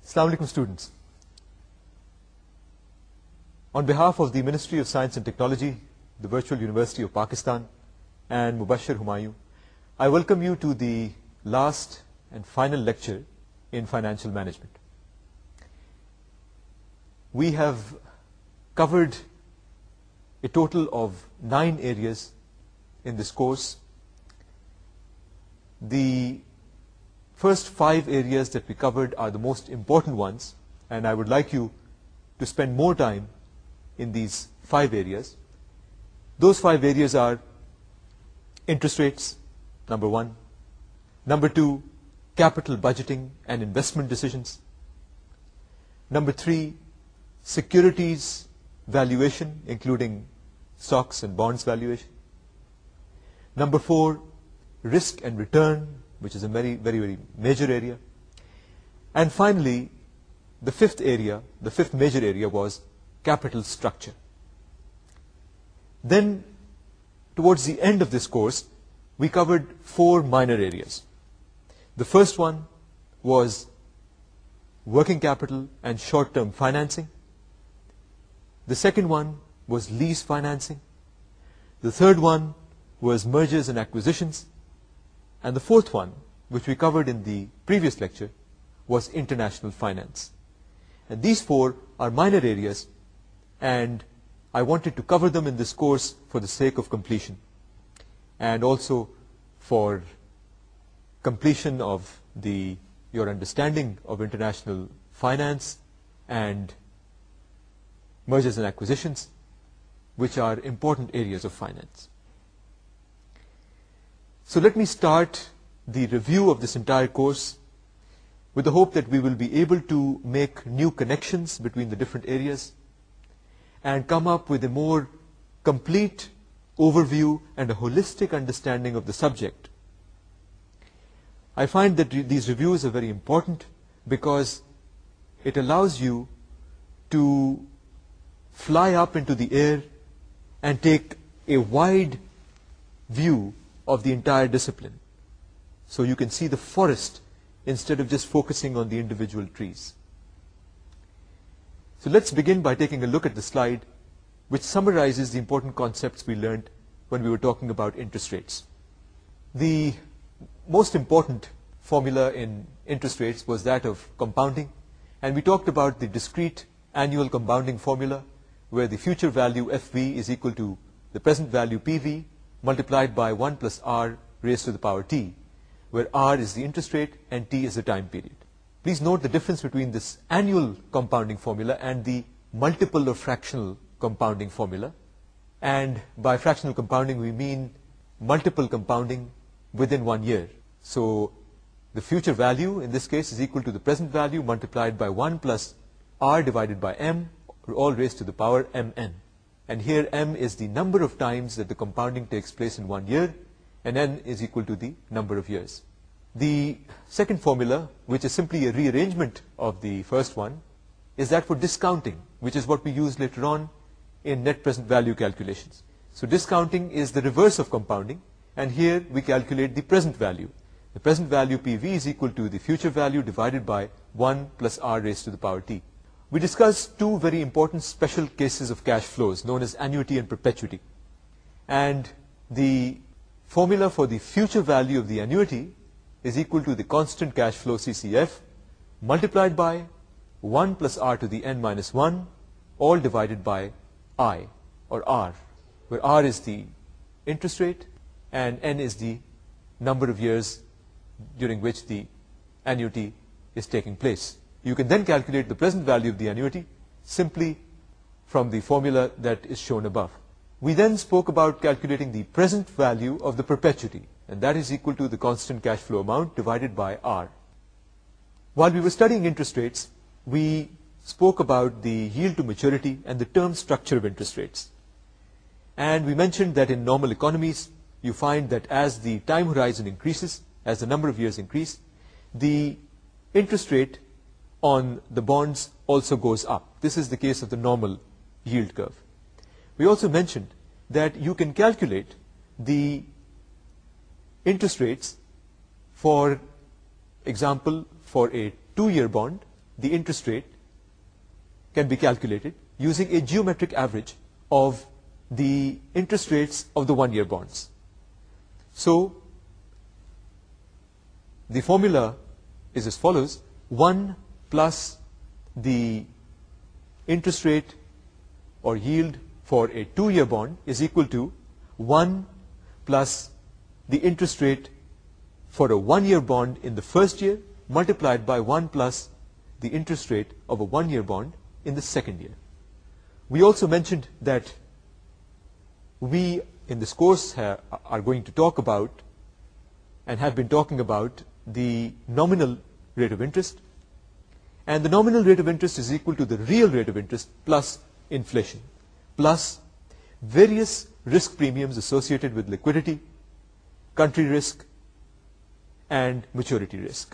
Assalamu alaikum, students. On behalf of the Ministry of Science and Technology, the Virtual University of Pakistan, and Mubashir Humayun, I welcome you to the last and final lecture in financial management. We have covered a total of 9 areas in this course. The first 5 areas that we covered are the most important ones, and I would like you to spend more time in these 5 areas. Those 5 areas are interest rates, number 1. Number 2, capital budgeting and investment decisions. Number 3, securities valuation, including stocks and bonds valuation. Number 4, risk and return, which is a very major area. And finally, the fifth major area was capital structure. Then, towards the end of this course, we covered 4 minor areas. The first one was working capital and short-term financing. The second one was lease financing. The third one was mergers and acquisitions. And the fourth one, which we covered in the previous lecture, was international finance. And these 4 are minor areas, and I wanted to cover them in this course for the sake of completion, and also for completion of your understanding of international finance and mergers and acquisitions, which are important areas of finance. So let me start the review of this entire course with the hope that we will be able to make new connections between the different areas and come up with a more complete overview and a holistic understanding of the subject. I find that these reviews are very important because it allows you to fly up into the air and take a wide view of the entire discipline, so you can see the forest instead of just focusing on the individual trees. So let's begin by taking a look at the slide, which summarizes the important concepts we learned when we were talking about interest rates. The most important formula in interest rates was that of compounding, and we talked about the discrete annual compounding formula, where the future value FV is equal to the present value PV multiplied by 1 plus R raised to the power T, where R is the interest rate and T is the time period. Please note the difference between this annual compounding formula and the multiple or fractional compounding formula. And by fractional compounding, we mean multiple compounding within 1 year. So the future value in this case is equal to the present value multiplied by 1 plus R divided by M, all raised to the power Mn. And here M is the number of times that the compounding takes place in 1 year, and N is equal to the number of years. The second formula, which is simply a rearrangement of the first one, is that for discounting, which is what we use later on in net present value calculations. So discounting is the reverse of compounding, and here we calculate the present value. The present value PV is equal to the future value divided by 1 plus R raised to the power T. We discussed 2 very important special cases of cash flows known as annuity and perpetuity. And the formula for the future value of the annuity is equal to the constant cash flow CCF multiplied by 1 plus R to the N minus 1, all divided by I, or R, where R is the interest rate and N is the number of years during which the annuity is taking place. You can then calculate the present value of the annuity simply from the formula that is shown above. We then spoke about calculating the present value of the perpetuity, and that is equal to the constant cash flow amount divided by R. While we were studying interest rates, we spoke about the yield to maturity and the term structure of interest rates. And we mentioned that in normal economies, you find that as the time horizon increases, as the number of years increase, the interest rate on the bonds also goes up. This is the case of the normal yield curve. We also mentioned that you can calculate the interest rates, for example, for a 2-year bond the interest rate can be calculated using a geometric average of the interest rates of the 1-year bonds. So the formula is as follows: 1 plus the interest rate or yield for a 2-year bond is equal to 1 plus the interest rate for a 1-year bond in the first year multiplied by 1 plus the interest rate of a 1-year bond in the second year. We also mentioned that we in this course are going to talk about and have been talking about the nominal rate of interest, and the nominal rate of interest is equal to the real rate of interest plus inflation plus various risk premiums associated with liquidity, country risk, and maturity risk.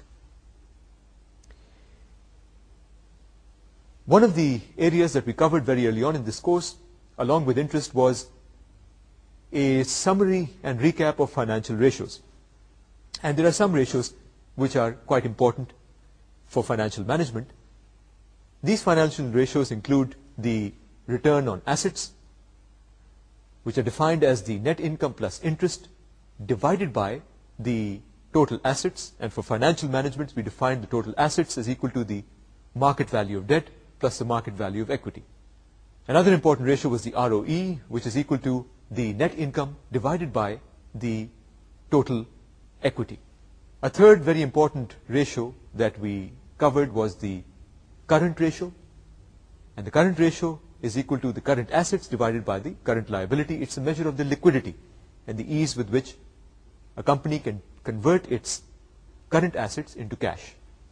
One of the areas that we covered very early on in this course, along with interest, was a summary and recap of financial ratios. And there are some ratios which are quite important for financial management. These financial ratios include the return on assets, which are defined as the net income plus interest divided by the total assets. And for financial management, we define the total assets as equal to the market value of debt plus the market value of equity. Another important ratio was the ROE, which is equal to the net income divided by the total equity. A third very important ratio that we covered was the current ratio, and the current ratio is equal to the current assets divided by the current liability. It's a measure of the liquidity and the ease with which a company can convert its current assets into cash.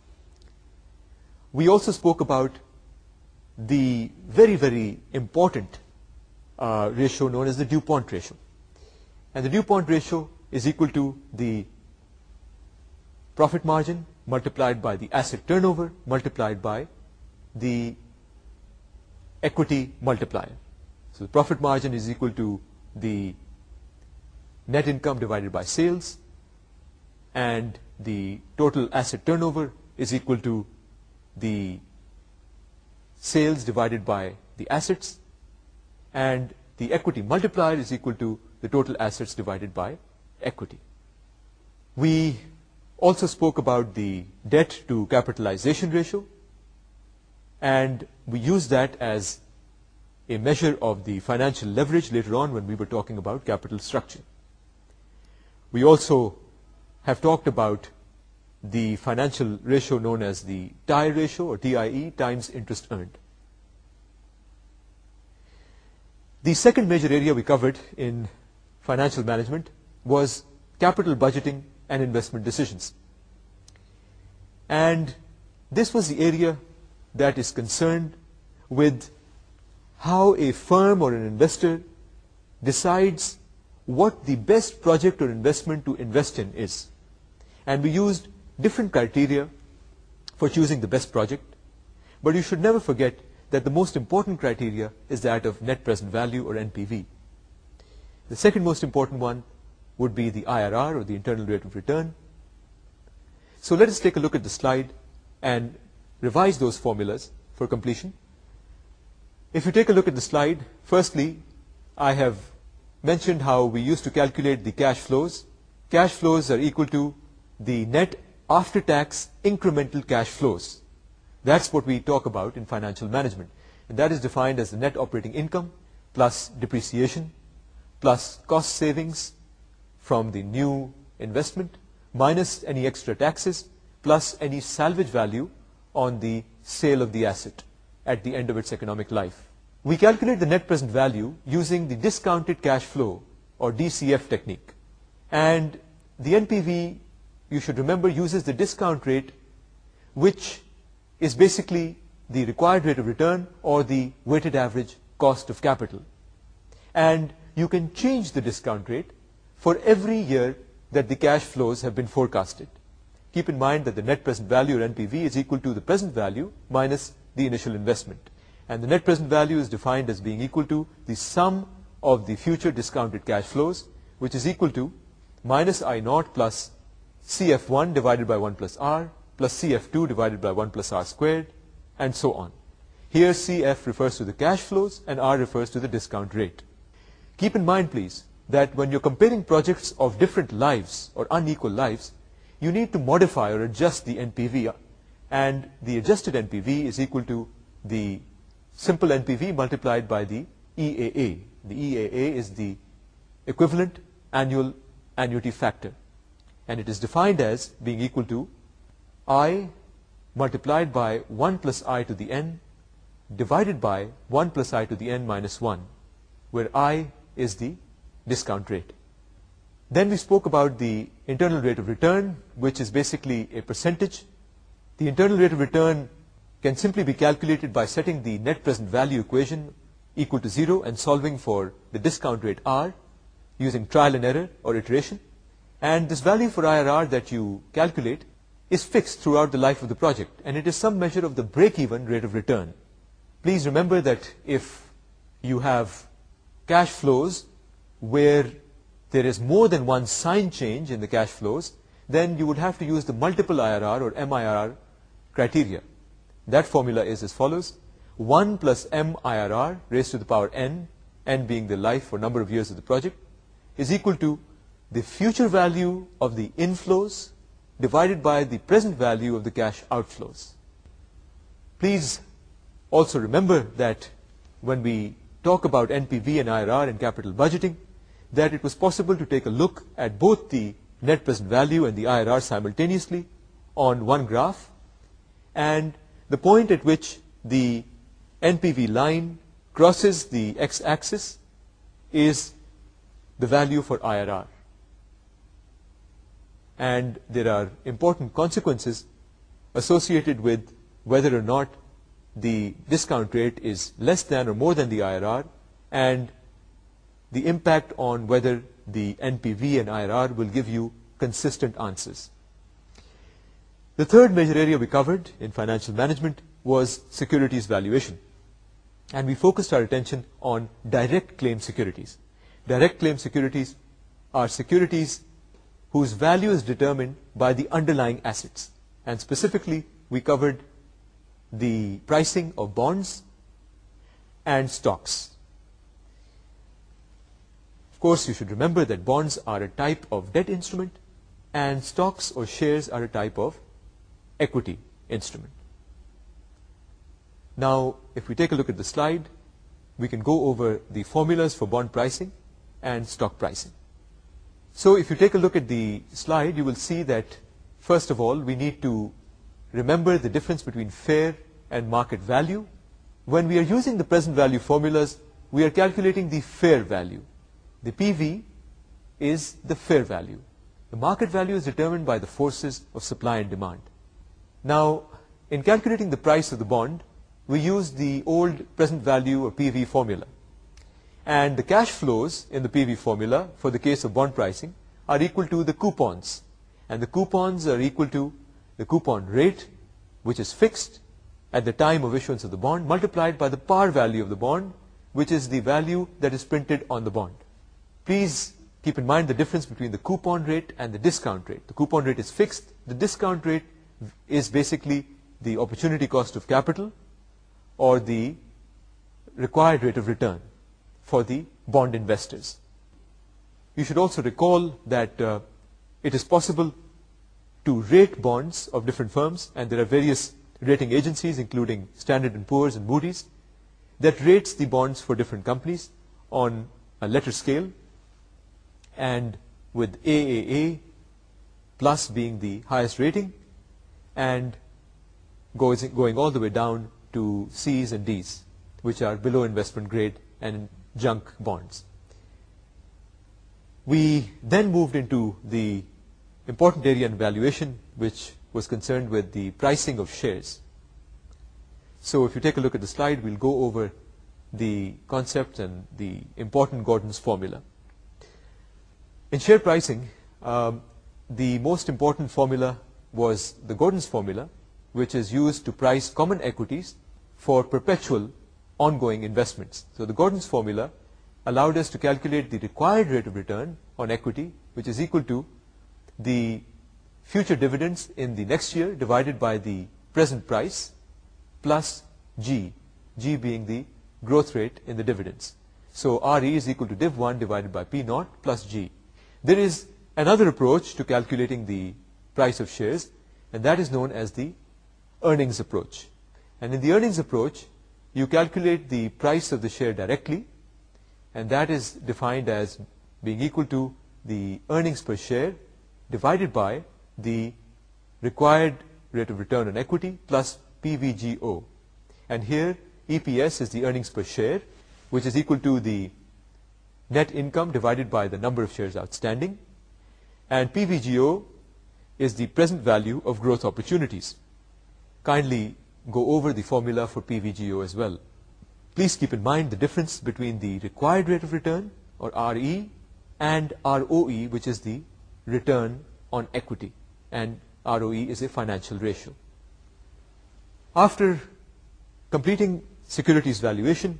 We also spoke about the very, very important ratio known as the DuPont ratio. And the DuPont ratio is equal to the profit margin multiplied by the asset turnover multiplied by the equity multiplier. So the profit margin is equal to the net income divided by sales, and the total asset turnover is equal to the sales divided by the assets, and the equity multiplier is equal to the total assets divided by equity. We also spoke about the debt to capitalization ratio, and we used that as a measure of the financial leverage later on when we were talking about capital structure. We also have talked about the financial ratio known as the TIE ratio, or TIE, times interest earned. The second major area we covered in financial management was capital budgeting and investment decisions. And this was the area that is concerned with how a firm or an investor decides what the best project or investment to invest in is. And we used different criteria for choosing the best project, but you should never forget that the most important criteria is that of net present value, or NPV. The second most important one would be the IRR, or the internal rate of return. So let us take a look at the slide and revise those formulas for completion. If you take a look at the slide, firstly, I have mentioned how we used to calculate the cash flows. Cash flows are equal to the net after-tax incremental cash flows. That's what we talk about in financial management. And that is defined as the net operating income plus depreciation plus cost savings from the new investment minus any extra taxes plus any salvage value on the sale of the asset at the end of its economic life. We calculate the net present value using the discounted cash flow, or DCF technique. And the NPV, you should remember, uses the discount rate, which is basically the required rate of return or the weighted average cost of capital. And you can change the discount rate for every year that the cash flows have been forecasted. Keep in mind that the net present value, or NPV, is equal to the present value minus the initial investment. And the net present value is defined as being equal to the sum of the future discounted cash flows, which is equal to minus I naught plus CF1 divided by 1 plus R plus CF2 divided by 1 plus R squared and so on. Here CF refers to the cash flows and R refers to the discount rate. Keep in mind, please, that when you're comparing projects of different lives or unequal lives, you need to modify or adjust the NPV, and the adjusted NPV is equal to the simple NPV multiplied by the EAA. The EAA is the equivalent annual annuity factor, and it is defined as being equal to I multiplied by 1 plus I to the n divided by 1 plus I to the n minus 1, where I is the discount rate. Then we spoke about the internal rate of return, which is basically a percentage. The internal rate of return can simply be calculated by setting the net present value equation equal to 0 and solving for the discount rate R using trial and error or iteration. And this value for IRR that you calculate is fixed throughout the life of the project, and it is some measure of the break-even rate of return. Please remember that if you have cash flows where there is more than one sign change in the cash flows, then you would have to use the multiple IRR or MIRR criteria. That formula is as follows: 1 plus MIRR raised to the power n, n being the life or number of years of the project, is equal to the future value of the inflows divided by the present value of the cash outflows. Please also remember that when we talk about NPV and IRR in capital budgeting, that it was possible to take a look at both the net present value and the IRR simultaneously on one graph, and the point at which the NPV line crosses the x-axis is the value for IRR. And there are important consequences associated with whether or not the discount rate is less than or more than the IRR, and the impact on whether the NPV and IRR will give you consistent answers. The third major area we covered in financial management was securities valuation, and we focused our attention on direct claim securities. Direct claim securities are securities whose value is determined by the underlying assets, and specifically we covered the pricing of bonds and stocks. Of course, you should remember that bonds are a type of debt instrument and stocks or shares are a type of equity instrument. Now, if we take a look at the slide, we can go over the formulas for bond pricing and stock pricing. So if you take a look at the slide, you will see that first of all we need to remember the difference between fair and market value. When we are using the present value formulas, we are calculating the fair value. The PV is the fair value. The market value is determined by the forces of supply and demand. Now, in calculating the price of the bond, we use the old present value or PV formula. And the cash flows in the PV formula for the case of bond pricing are equal to the coupons. And the coupons are equal to the coupon rate, which is fixed at the time of issuance of the bond, multiplied by the par value of the bond, which is the value that is printed on the bond. Please keep in mind the difference between the coupon rate and the discount rate. The coupon rate is fixed. The discount rate is basically the opportunity cost of capital or the required rate of return for the bond investors. You should also recall that it is possible to rate bonds of different firms, and there are various rating agencies including Standard & Poor's and Moody's that rates the bonds for different companies on a letter scale, and with AAA plus being the highest rating and going all the way down to C's and D's, which are below investment grade and junk bonds. We then moved into the important area in valuation, which was concerned with the pricing of shares. So if you take a look at the slide, we'll go over the concept and the important Gordon's formula. In share pricing, the most important formula was the Gordon's formula, which is used to price common equities for perpetual ongoing investments. So the Gordon's formula allowed us to calculate the required rate of return on equity, which is equal to the future dividends in the next year divided by the present price plus G, G being the growth rate in the dividends. So RE is equal to div1 divided by P naught plus G. There is another approach to calculating the price of shares, and that is known as the earnings approach. And in the earnings approach, you calculate the price of the share directly, and that is defined as being equal to the earnings per share divided by the required rate of return on equity plus PVGO. And here EPS is the earnings per share, which is equal to the net income divided by the number of shares outstanding, and PVGO is the present value of growth opportunities. Kindly go over the formula for PVGO as well. Please keep in mind the difference between the required rate of return, or RE, and ROE, which is the return on equity, and ROE is a financial ratio. After completing securities valuation,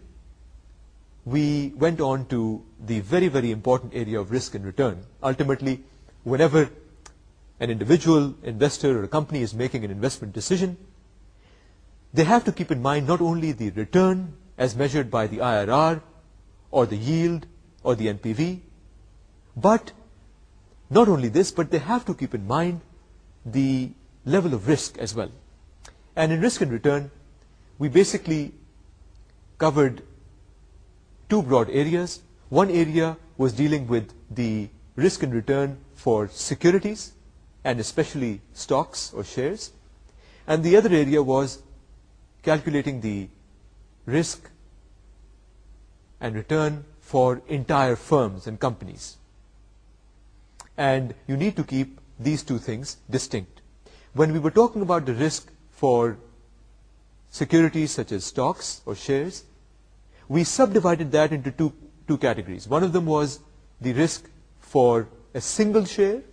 we went on to the very, very important area of risk and return. Ultimately, whenever an individual investor or a company is making an investment decision, they have to keep in mind not only the return as measured by the IRR or the yield or the NPV, but not only this, but they have to keep in mind the level of risk as well. And in risk and return, we basically covered two broad areas. One area was dealing with the risk and return for securities, and especially stocks or shares. And the other area was calculating the risk and return for entire firms and companies. And you need to keep these two things distinct. When we were talking about the risk for securities such as stocks or shares, we subdivided that into two categories. One of them was the risk for a single share,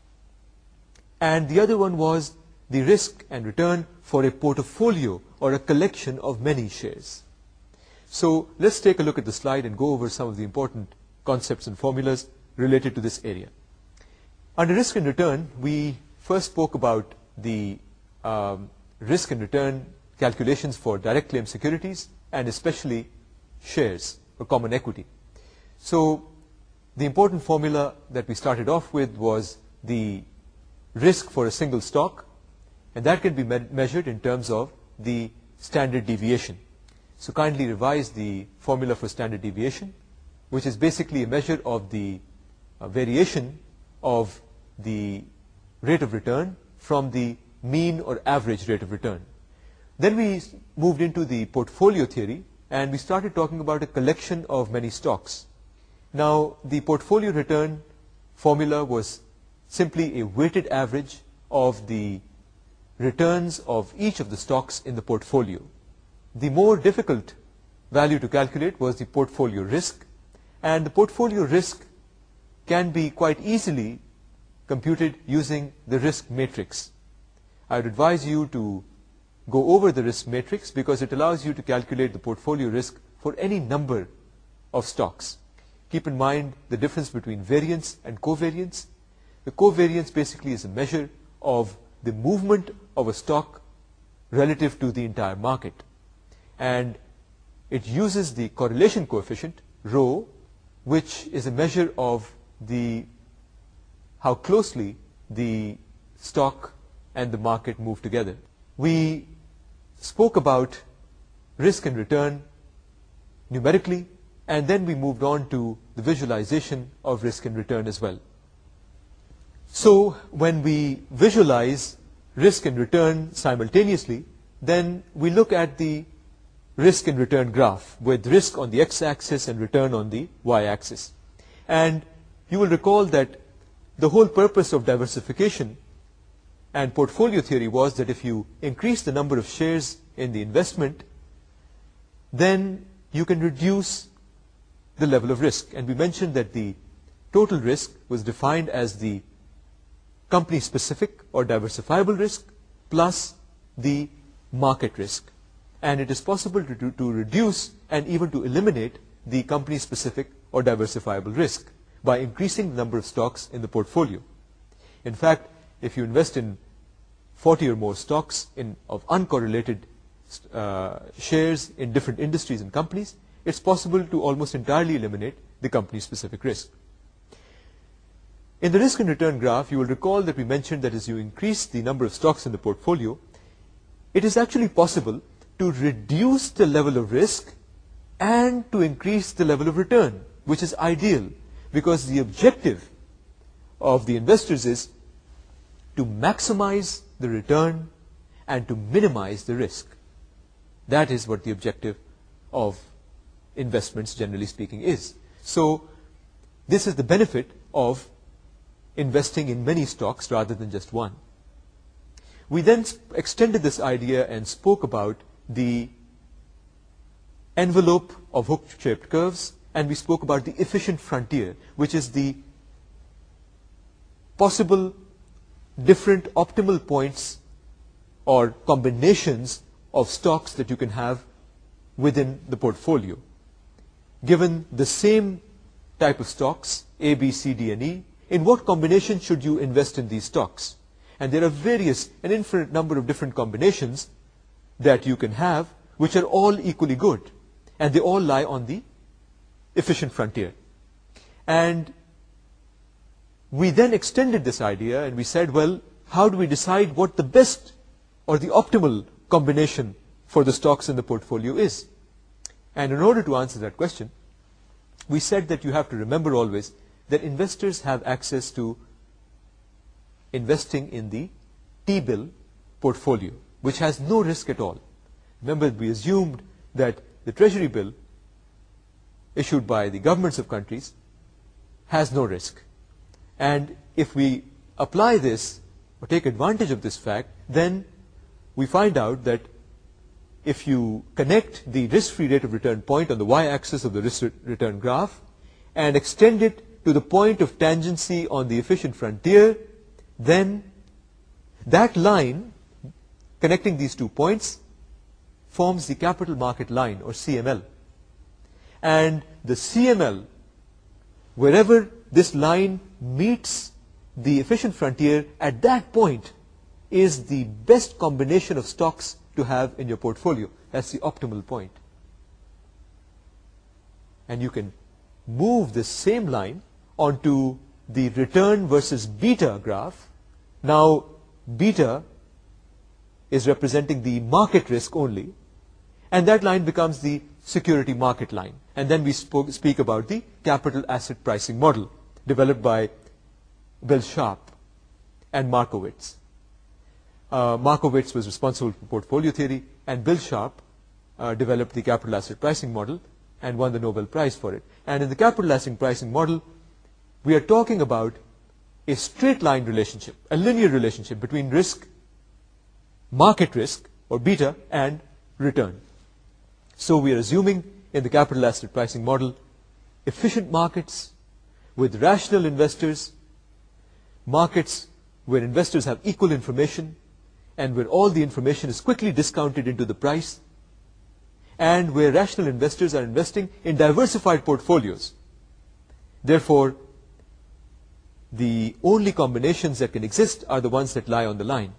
and the other one was the risk and return for a portfolio or a collection of many shares. So let's take a look at the slide and go over some of the important concepts and formulas related to this area. Under risk and return, we first spoke about the risk and return calculations for direct claim securities and especially shares or common equity. So the important formula that we started off with was the risk for a single stock, and that can be measured in terms of the standard deviation. So kindly revise the formula for standard deviation, which is basically a measure of the variation of the rate of return from the mean or average rate of return. Then we moved into the portfolio theory, and we started talking about a collection of many stocks. Now, the portfolio return formula was simply a weighted average of the returns of each of the stocks in the portfolio. The more difficult value to calculate was the portfolio risk, and the portfolio risk can be quite easily computed using the risk matrix. I would advise you to go over the risk matrix because it allows you to calculate the portfolio risk for any number of stocks. Keep in mind the difference between variance and covariance. The covariance basically is a measure of the movement of a stock relative to the entire market, and it uses the correlation coefficient rho, which is a measure of how closely the stock and the market move together. We spoke about risk and return numerically, and then we moved on to the visualization of risk and return as well. So when we visualize risk and return simultaneously, then we look at the risk and return graph with risk on the x-axis and return on the y-axis. And you will recall that the whole purpose of diversification and portfolio theory was that if you increase the number of shares in the investment, then you can reduce the level of risk. And we mentioned that the total risk was defined as the company specific or diversifiable risk plus the market risk. And it is possible to reduce and even to eliminate the company specific or diversifiable risk by increasing the number of stocks in the portfolio. In fact, if you invest in 40 or more stocks of uncorrelated shares in different industries and companies, it's possible to almost entirely eliminate the company-specific risk. In the risk and return graph, you will recall that we mentioned that as you increase the number of stocks in the portfolio, it is actually possible to reduce the level of risk and to increase the level of return, which is ideal because the objective of the investors is to maximize the return and to minimize the risk. That is what the objective of investments, generally speaking, is. So this is the benefit of investing in many stocks rather than just one. We then extended this idea and spoke about the envelope of hook-shaped curves, and we spoke about the efficient frontier, which is the possible different optimal points or combinations of stocks that you can have within the portfolio. Given the same type of stocks, A, B, C, D, and E, in what combination should you invest in these stocks? And there are an infinite number of different combinations that you can have, which are all equally good. And they all lie on the efficient frontier. And we then extended this idea and we said, well, how do we decide what the best or the optimal combination for the stocks in the portfolio is? And in order to answer that question, we said that you have to remember always that investors have access to investing in the T-bill portfolio, which has no risk at all. Remember, we assumed that the treasury bill issued by the governments of countries has no risk. And if we apply this or take advantage of this fact, then we find out that if you connect the risk-free rate of return point on the y-axis of the risk-return graph and extend it to the point of tangency on the efficient frontier, then that line connecting these 2 points forms the capital market line, or CML. And the CML, wherever this line meets the efficient frontier, at that point is the best combination of stocks to have in your portfolio. That's the optimal point. And you can move this same line onto the return versus beta graph. Now, beta is representing the market risk only, and that line becomes the security market line. And then we speak about the capital asset pricing model developed by Bill Sharpe and Markowitz. Markowitz was responsible for portfolio theory, and Bill Sharpe developed the capital asset pricing model and won the Nobel Prize for it. And in the capital asset pricing model, we are talking about a straight line relationship, a linear relationship between risk, market risk, or beta, and return. So we are assuming in the capital asset pricing model efficient markets with rational investors, markets where investors have equal information and where all the information is quickly discounted into the price, and where rational investors are investing in diversified portfolios. Therefore, the only combinations that can exist are the ones that lie on the line.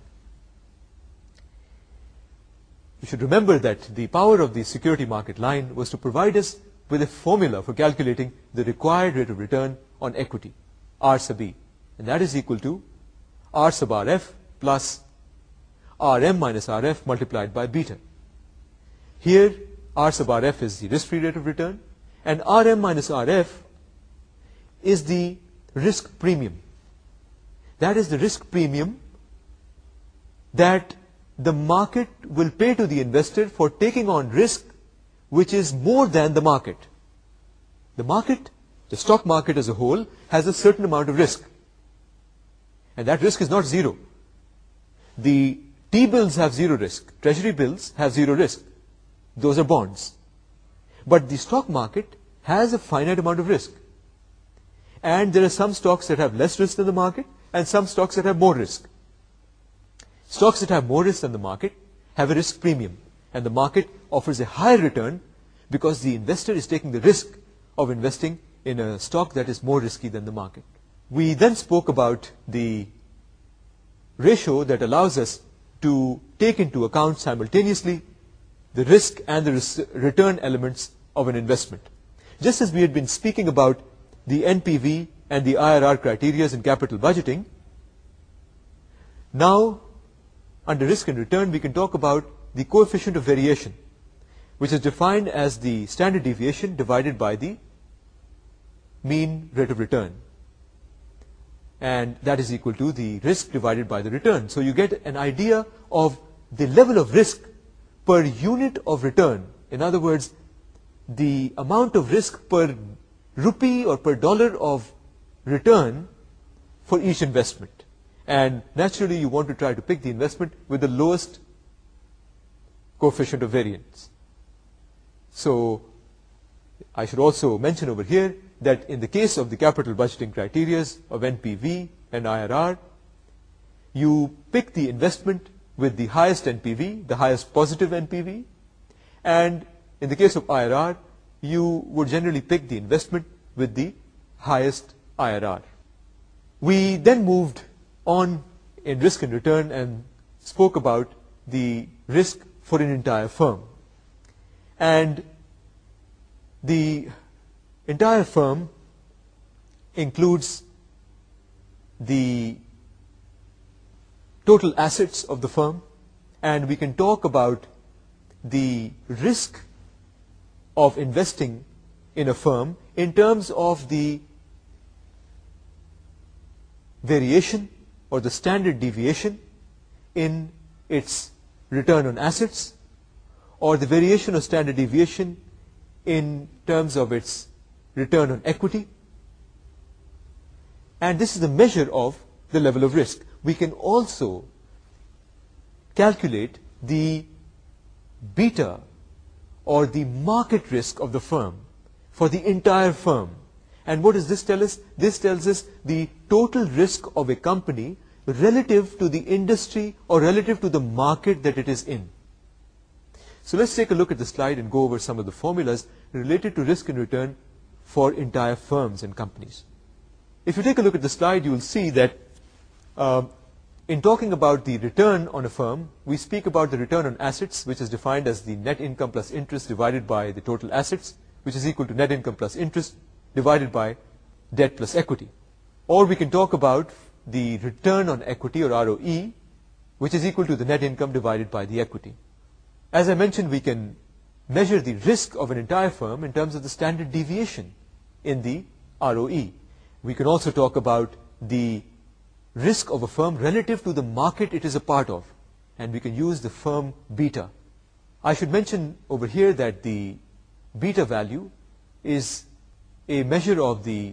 You should remember that the power of the security market line was to provide us with a formula for calculating the required rate of return on equity, R sub E. And that is equal to R sub RF plus Rm minus Rf multiplied by beta. Here, R sub Rf is the risk-free rate of return, and Rm minus Rf is the risk premium. That is the risk premium that the market will pay to the investor for taking on risk which is more than the market. The market, the stock market as a whole, has a certain amount of risk. And that risk is not zero. The T-bills have zero risk. Treasury bills have zero risk. Those are bonds. But the stock market has a finite amount of risk. And there are some stocks that have less risk than the market and some stocks that have more risk. Stocks that have more risk than the market have a risk premium, and the market offers a higher return because the investor is taking the risk of investing in a stock that is more risky than the market. We then spoke about the ratio that allows us to take into account simultaneously the risk and the return elements of an investment. Just as we had been speaking about the NPV and the IRR criteria in capital budgeting, now under risk and return we can talk about the coefficient of variation, which is defined as the standard deviation divided by the mean rate of return, and that is equal to the risk divided by the return. So you get an idea of the level of risk per unit of return. In other words, the amount of risk per rupee or per dollar of return for each investment. And naturally you want to try to pick the investment with the lowest coefficient of variance. So I should also mention over here that in the case of the capital budgeting criteria of NPV and IRR, you pick the investment with the highest NPV, the highest positive NPV, and in the case of IRR, you would generally pick the investment with the highest IRR. We then moved on in risk and return and spoke about the risk for an entire firm. And the entire firm includes the total assets of the firm, and we can talk about the risk of investing in a firm in terms of the variation or the standard deviation in its return on assets, or the variation or standard deviation in terms of its return on equity. And this is the measure of the level of risk. We can also calculate the beta or the market risk of the firm for the entire firm. And what does this tell us? This tells us the total risk of a company relative to the industry or relative to the market that it is in. So let's take a look at the slide and go over some of the formulas related to risk and return for entire firms and companies. If you take a look at the slide, you will see that in talking about the return on a firm, we speak about the return on assets, which is defined as the net income plus interest divided by the total assets, which is equal to net income plus interest divided by debt plus equity. Or we can talk about the return on equity, or ROE, which is equal to the net income divided by the equity. As I mentioned, we can measure the risk of an entire firm in terms of the standard deviation in the ROE. We can also talk about the risk of a firm relative to the market it is a part of, and we can use the firm beta. I should mention over here that the beta value is a measure of the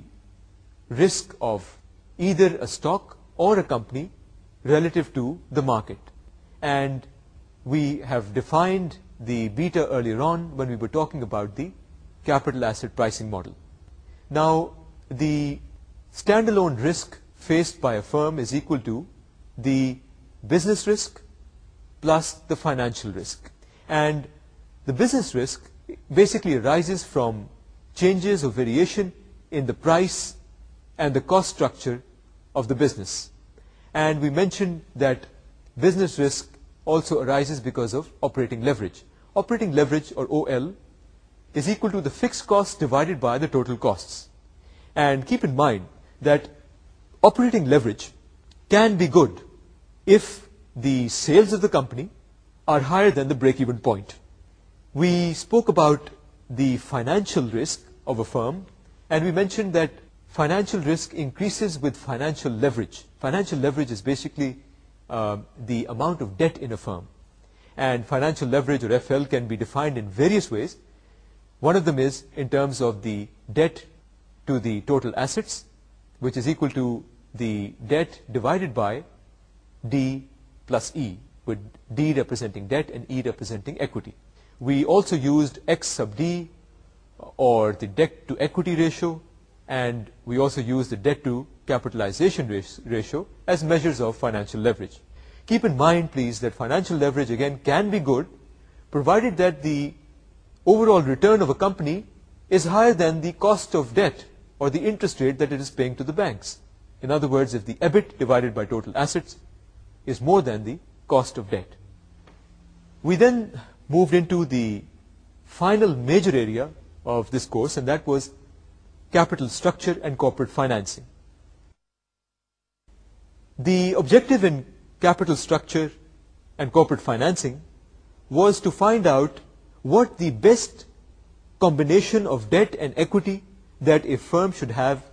risk of either a stock or a company relative to the market. And we have defined the beta earlier on when we were talking about the capital asset pricing model. Now, the standalone risk faced by a firm is equal to the business risk plus the financial risk. And the business risk basically arises from changes or variation in the price and the cost structure of the business. And we mentioned that business risk also arises because of operating leverage. Operating leverage, or OL, is equal to the fixed costs divided by the total costs. And keep in mind that operating leverage can be good if the sales of the company are higher than the break-even point. We spoke about the financial risk of a firm, and we mentioned that financial risk increases with financial leverage. Financial leverage is basically the amount of debt in a firm. And financial leverage, or FL, can be defined in various ways. One of them is in terms of the debt to the total assets, which is equal to the debt divided by D plus E, with D representing debt and E representing equity. We also used X sub D, or the debt to equity ratio, and we also used the debt to capitalization ratio as measures of financial leverage. Keep in mind, please, that financial leverage again can be good provided that the overall return of a company is higher than the cost of debt or the interest rate that it is paying to the banks. In other words, if the EBIT divided by total assets is more than the cost of debt. We then moved into the final major area of this course, and that was capital structure and corporate financing. The objective in capital structure and corporate financing was to find out what the best combination of debt and equity that a firm should have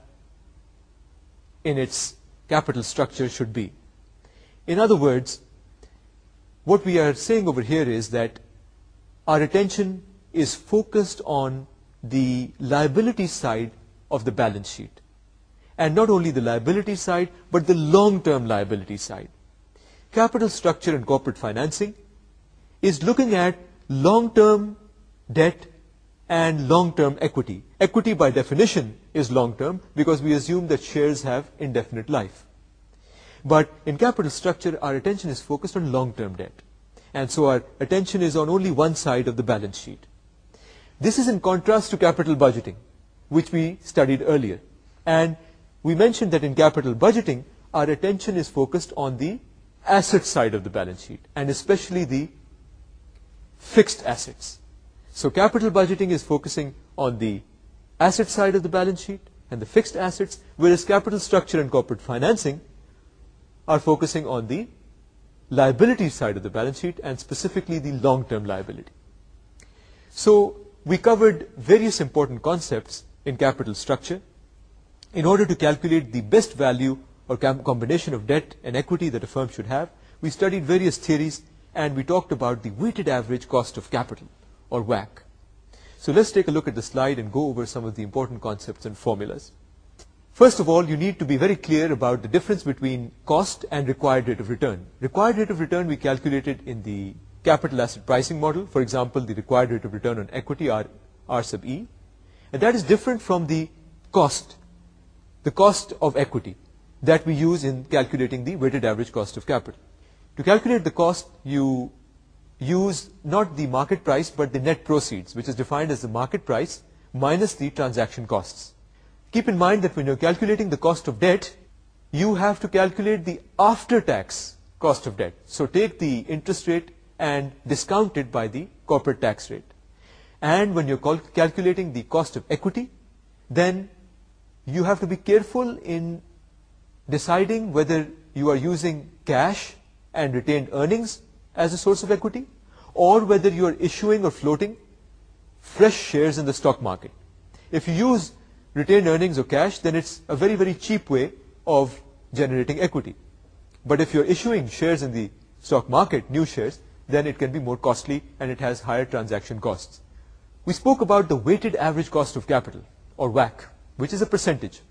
in its capital structure should be. In other words, what we are saying over here is that our attention is focused on the liability side of the balance sheet. And not only the liability side, but the long-term liability side. Capital structure and corporate financing is looking at long-term debt and long-term equity. Equity by definition is long-term because we assume that shares have indefinite life. But in capital structure, our attention is focused on long-term debt. And so our attention is on only one side of the balance sheet. This is in contrast to capital budgeting, which we studied earlier. And we mentioned that in capital budgeting, our attention is focused on the asset side of the balance sheet, and especially the fixed assets. So capital budgeting is focusing on the asset side of the balance sheet and the fixed assets, whereas capital structure and corporate financing are focusing on the liability side of the balance sheet, and specifically the long-term liability. So we covered various important concepts in capital structure. In order to calculate the best value or combination of debt and equity that a firm should have, we studied various theories, and we talked about the weighted average cost of capital, or WACC. So let's take a look at the slide and go over some of the important concepts and formulas. First of all, you need to be very clear about the difference between cost and required rate of return. Required rate of return we calculated in the capital asset pricing model. For example, the required rate of return on equity, R sub E. And that is different from the cost of equity that we use in calculating the weighted average cost of capital. To calculate the cost, you use not the market price but the net proceeds, which is defined as the market price minus the transaction costs. Keep in mind that when you're calculating the cost of debt, you have to calculate the after-tax cost of debt. So take the interest rate and discount it by the corporate tax rate. And when you're calculating the cost of equity, then you have to be careful in deciding whether you are using cash and retained earnings as a source of equity, or whether you are issuing or floating fresh shares in the stock market. If you use retained earnings or cash, then it's a very, very cheap way of generating equity. But if you're issuing shares in the stock market, new shares, then it can be more costly and it has higher transaction costs. We spoke about the weighted average cost of capital, or WACC, which is a percentage.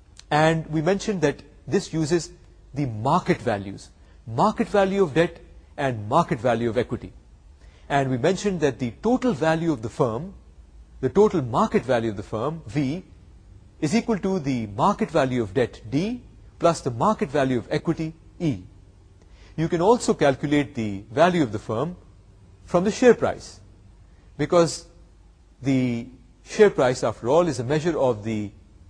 And we mentioned that this uses the market values, market value of debt and market value of equity. And we mentioned that the total value of the firm, the total market value of the firm, V, is equal to the market value of debt, D, plus the market value of equity, E. You can also calculate the value of the firm from the share price, because the share price, after all, is a measure of the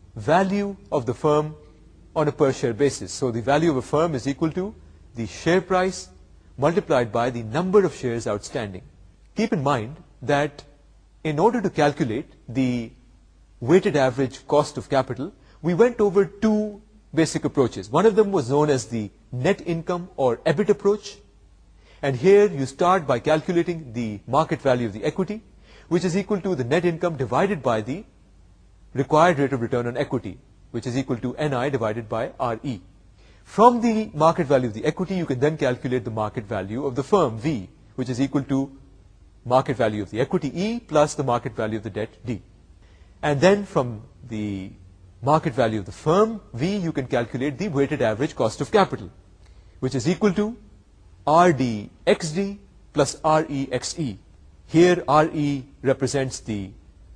value of the firm on a per share basis. So the value of a firm is equal to the share price multiplied by the number of shares outstanding. Keep in mind that in order to calculate the weighted average cost of capital, we went over two basic approaches. One of them was known as the net income or EBIT approach. And here you start by calculating the market value of the equity, which is equal to the net income divided by the required rate of return on equity, which is equal to NI divided by RE. From the market value of the equity, you can then calculate the market value of the firm, V, which is equal to market value of the equity, E, plus the market value of the debt, D. And then from the market value of the firm, V, you can calculate the weighted average cost of capital, which is equal to RD XD plus RE XE. Here, RE represents the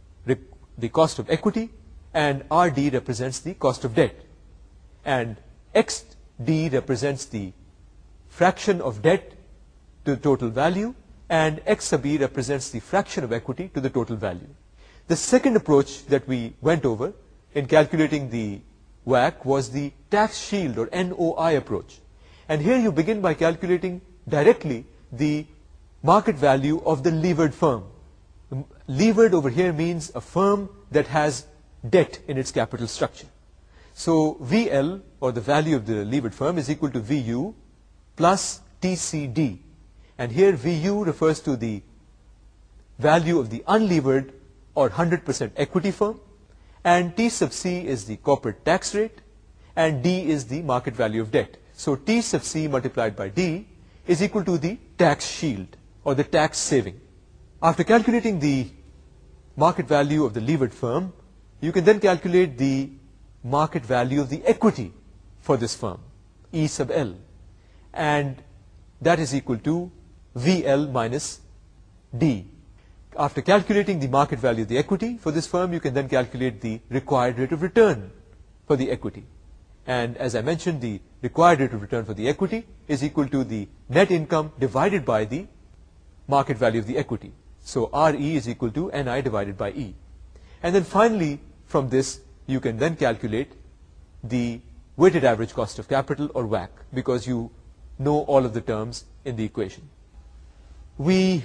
cost of equity, and RD represents the cost of debt. And XD represents the fraction of debt to the total value, and X sub E represents the fraction of equity to the total value. The second approach that we went over in calculating the WACC was the tax shield or NOI approach. And here you begin by calculating directly the market value of the levered firm. Levered over here means a firm that has debt in its capital structure. So VL, or the value of the levered firm, is equal to VU plus TCD. And here VU refers to the value of the unlevered or 100% equity firm, and T sub C is the corporate tax rate, and D is the market value of debt. So T sub C multiplied by D is equal to the tax shield or the tax saving. After calculating the market value of the levered firm, you can then calculate the market value of the equity for this firm, E sub L, and that is equal to VL minus D. After calculating the market value of the equity for this firm, you can then calculate the required rate of return for the equity. And as I mentioned, the required rate of return for the equity is equal to the net income divided by the market value of the equity. So RE is equal to NI divided by E. And then finally, from this, you can then calculate the weighted average cost of capital, or WACC, because you know all of the terms in the equation. We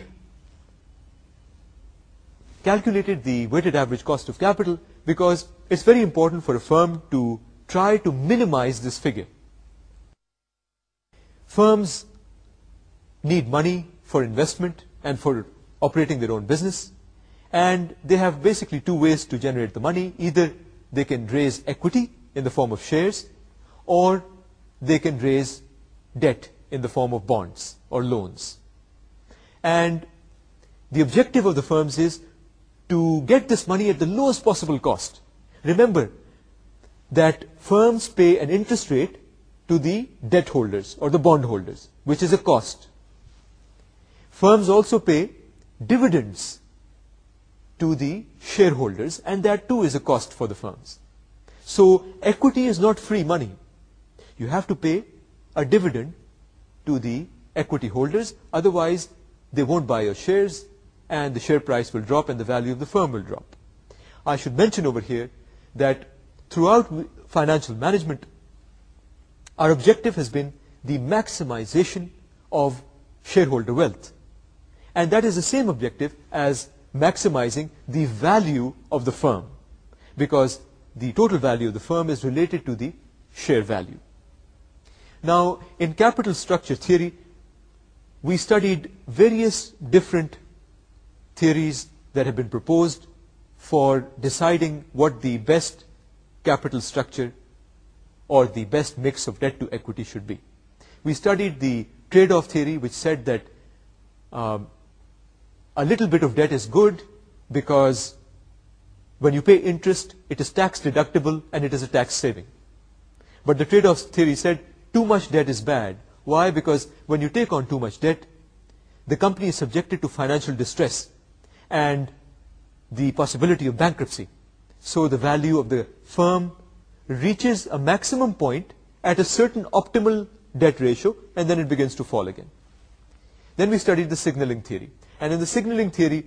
calculated the weighted average cost of capital because it's very important for a firm to try to minimize this figure. Firms need money for investment and for operating their own business, and they have basically two ways to generate the money. Either they can raise equity in the form of shares, or they can raise debt in the form of bonds or loans. And the objective of the firms is to get this money at the lowest possible cost. Remember that firms pay an interest rate to the debt holders or the bond holders, which is a cost. Firms also pay dividends to the shareholders, and that too is a cost for the firms. So equity is not free money. You have to pay a dividend to the equity holders, otherwise they won't buy your shares and the share price will drop and the value of the firm will drop. I should mention over here that throughout financial management, our objective has been the maximization of shareholder wealth. And that is the same objective as maximizing the value of the firm, because the total value of the firm is related to the share value. Now, in capital structure theory, we studied various different theories that have been proposed for deciding what the best capital structure or the best mix of debt to equity should be. We studied the trade-off theory, which said that a little bit of debt is good because when you pay interest, it is tax deductible and it is a tax saving. But the trade-off theory said too much debt is bad. Why? Because when you take on too much debt, the company is subjected to financial distress and the possibility of bankruptcy. So the value of the firm reaches a maximum point at a certain optimal debt ratio, and then it begins to fall again. Then we studied the signaling theory. And in the signaling theory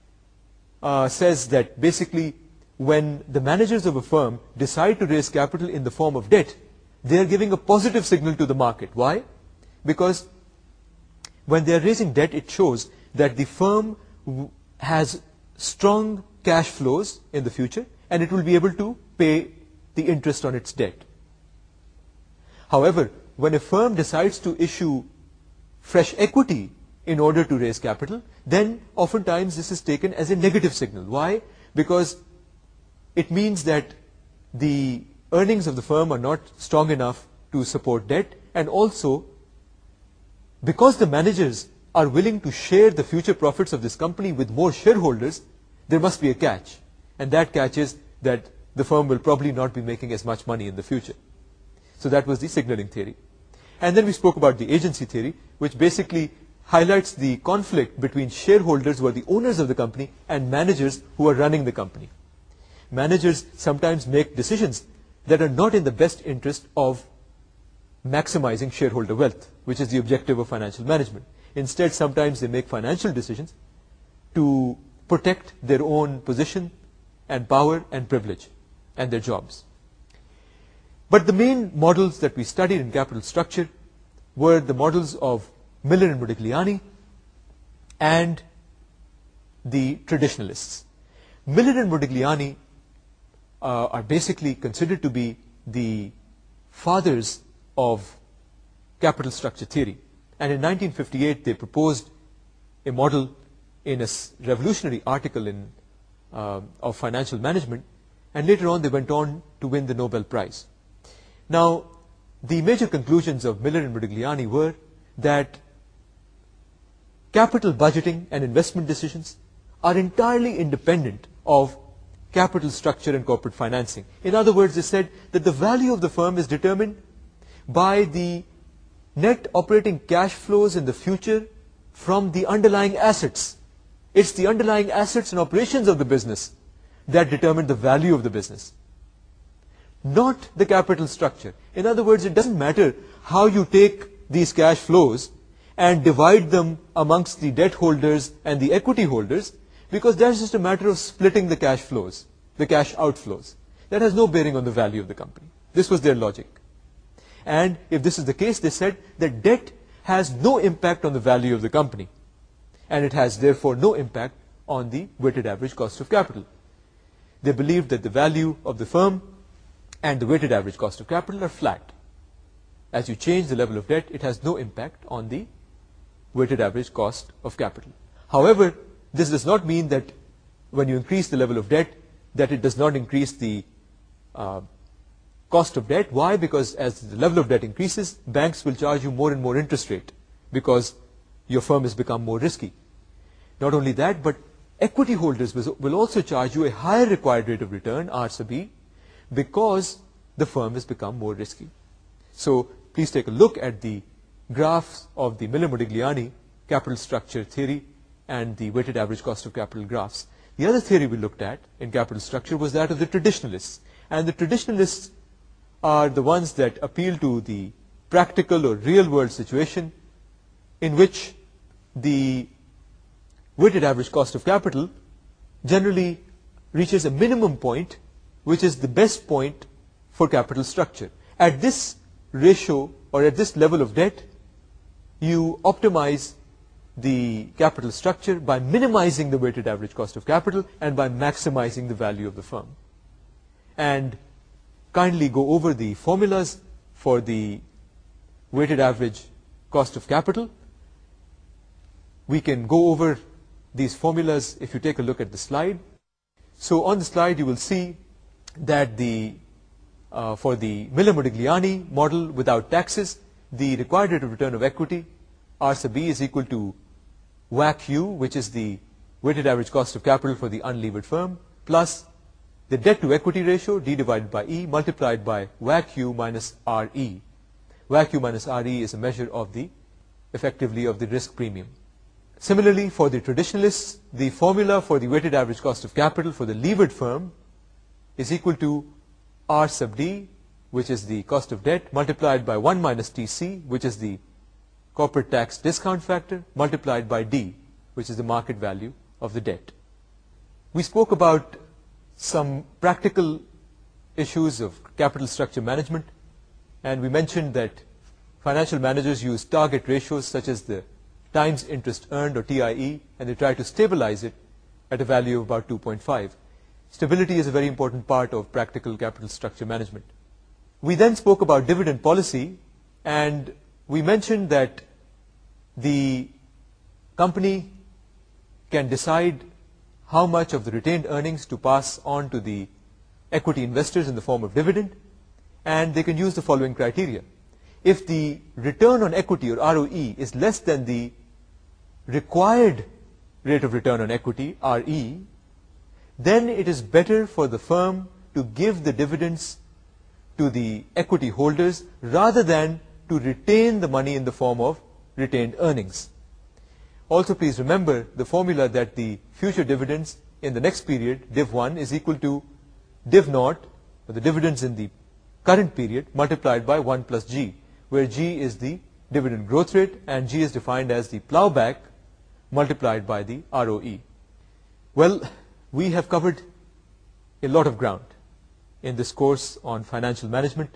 says that basically when the managers of a firm decide to raise capital in the form of debt, they are giving a positive signal to the market. Why? Because when they are raising debt, it shows that the firm has strong cash flows in the future and it will be able to pay the interest on its debt. However, when a firm decides to issue fresh equity in order to raise capital, then oftentimes this is taken as a negative signal. Why? Because it means that the earnings of the firm are not strong enough to support debt, and also because the managers are willing to share the future profits of this company with more shareholders, there must be a catch. And that catch is that the firm will probably not be making as much money in the future. So that was the signaling theory. And then we spoke about the agency theory, which basically highlights the conflict between shareholders who are the owners of the company and managers who are running the company. Managers sometimes make decisions that are not in the best interest of maximizing shareholder wealth, which is the objective of financial management. Instead, sometimes they make financial decisions to protect their own position and power and privilege and their jobs. But the main models that we studied in capital structure were the models of Miller and Modigliani, and the traditionalists. Miller and Modigliani are basically considered to be the fathers of capital structure theory. And in 1958, they proposed a model in a revolutionary article of financial management, and later on they went on to win the Nobel Prize. Now, the major conclusions of Miller and Modigliani were that capital budgeting and investment decisions are entirely independent of capital structure and corporate financing. In other words, they said that the value of the firm is determined by the net operating cash flows in the future from the underlying assets. It's the underlying assets and operations of the business that determine the value of the business, not the capital structure. In other words, it doesn't matter how you take these cash flows and divide them amongst the debt holders and the equity holders, because that's just a matter of splitting the cash flows, the cash outflows. That has no bearing on the value of the company. This was their logic. And if this is the case, they said that debt has no impact on the value of the company, and it has therefore no impact on the weighted average cost of capital. They believed that the value of the firm and the weighted average cost of capital are flat. As you change the level of debt, it has no impact on the weighted average cost of capital. However, this does not mean that when you increase the level of debt, that it does not increase the cost of debt. Why? Because as the level of debt increases, banks will charge you more and more interest rate because your firm has become more risky. Not only that, but equity holders will also charge you a higher required rate of return, R sub E, because the firm has become more risky. So please take a look at the graphs of the Miller-Modigliani capital structure theory and the weighted average cost of capital graphs. The other theory we looked at in capital structure was that of the traditionalists. And the traditionalists are the ones that appeal to the practical or real world situation in which the weighted average cost of capital generally reaches a minimum point, which is the best point for capital structure. At this ratio or at this level of debt, you optimize the capital structure by minimizing the weighted average cost of capital and by maximizing the value of the firm. And kindly go over the formulas for the weighted average cost of capital. We can go over these formulas if you take a look at the slide. So on the slide you will see that for the Miller-Modigliani model without taxes, the required rate of return of equity, R sub B, is equal to WACC U, which is the weighted average cost of capital for the unlevered firm, plus the debt to equity ratio, D divided by E, multiplied by WACC U minus RE. WACC U minus RE is a measure of effectively of the risk premium. Similarly, for the traditionalists, the formula for the weighted average cost of capital for the levered firm is equal to R sub D, which is the cost of debt, multiplied by 1 minus TC, which is the corporate tax discount factor, multiplied by D, which is the market value of the debt. We spoke about some practical issues of capital structure management, and we mentioned that financial managers use target ratios such as the times interest earned, or TIE, and they try to stabilize it at a value of about 2.5. Stability is a very important part of practical capital structure management. We then spoke about dividend policy, and we mentioned that the company can decide how much of the retained earnings to pass on to the equity investors in the form of dividend, and they can use the following criteria. If the return on equity, or ROE, is less than the required rate of return on equity, RE, then it is better for the firm to give the dividends to the equity holders rather than to retain the money in the form of retained earnings. Also, please remember the formula that the future dividends in the next period, div 1, is equal to div naught, or the dividends in the current period, multiplied by 1 plus G, where G is the dividend growth rate and G is defined as the plowback multiplied by the ROE. Well, we have covered a lot of ground in this course on financial management,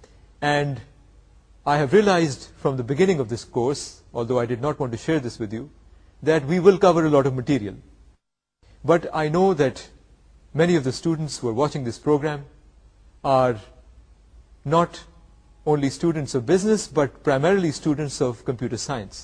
and I have realized from the beginning of this course, although I did not want to share this with you, that we will cover a lot of material. But I know that many of the students who are watching this program are not only students of business, but primarily students of computer science.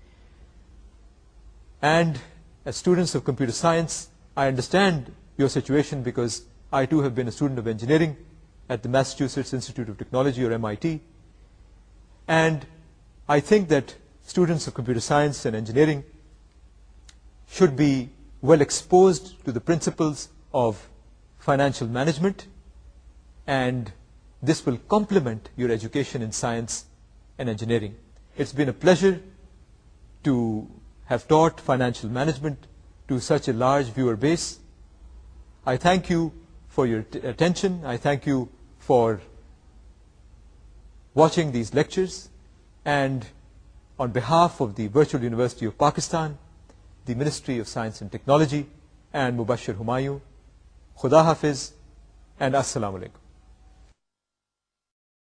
And as students of computer science, I understand your situation because I too have been a student of engineering at the Massachusetts Institute of Technology, or MIT. And I think that students of computer science and engineering should be well exposed to the principles of financial management, and this will complement your education in science and engineering. It's been a pleasure to have taught financial management to such a large viewer base. I thank you for your attention. I thank you for watching these lectures, and on behalf of the Virtual University of Pakistan, the Ministry of Science and Technology, and Mubashir Humayun, Khuda Hafiz and Assalamu Alaikum.